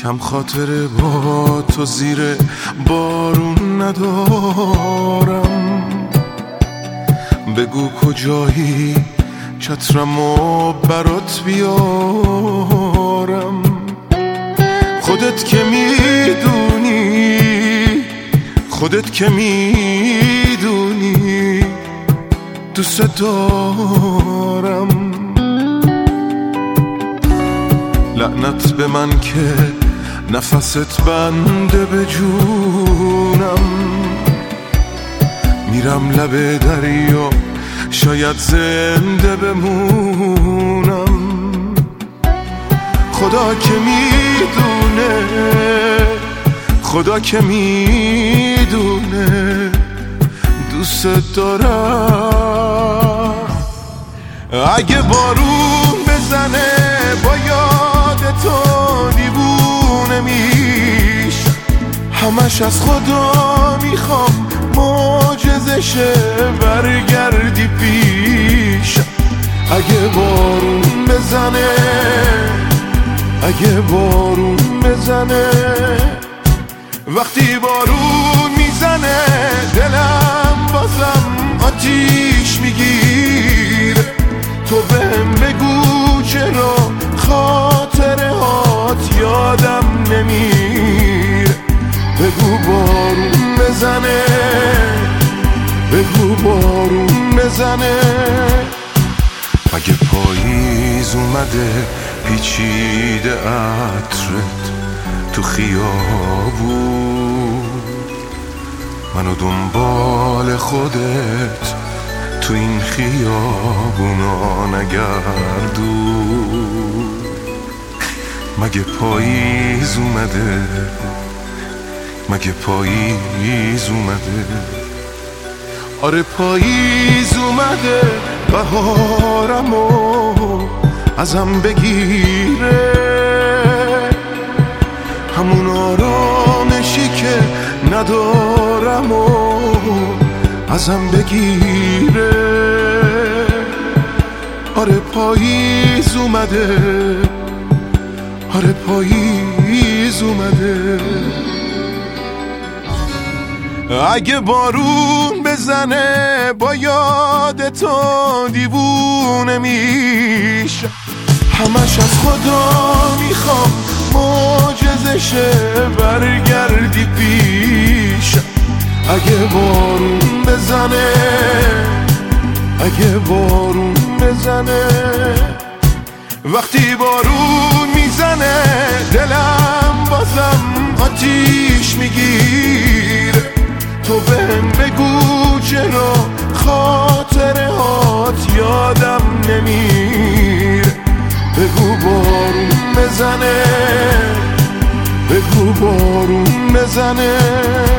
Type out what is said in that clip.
کم خاطره با تو زیر بارون ندارم. بگو کجایی چترمو برات بیارم. خودت که میدونی دوست دارم. لعنت به من که نفست بنده به جونم. میرم لب دریا شاید زنده بمونم. خدا که میدونه دوست دارم. اگه بارون بزنه با یاد تو دیوونه میش. همش از خدا میخوام معجزه شه برگردی پیش. اگه بارون بزنه وقتی بارون میزنه دلم بازم آتیش میگیره. تو بهم بگو چرا خاطره هات یادم نمیره. بگو بارون بزنه. اگه پاییز اومده پیچیده عطرت تو خیابون، منو دنبال خودت تو این خیابونا نگردون. مگه پاییز اومده؟ آره پاییز اومده بهارمو ازم بگیره. همون آرامشی که ندارم و ازم بگیره. آره پاییز اومده. اگه بارون بزنه با یاد تو دیوونه میشه. همش از خدا میخوام معجزه شه برگردی پیش. اگه بارون بزنه وقتی بارون میزنه دلم بازم آتیش میگیره. تو بهم بگو چرا خاطره هات یادم نمیره. بگو بارون بزنه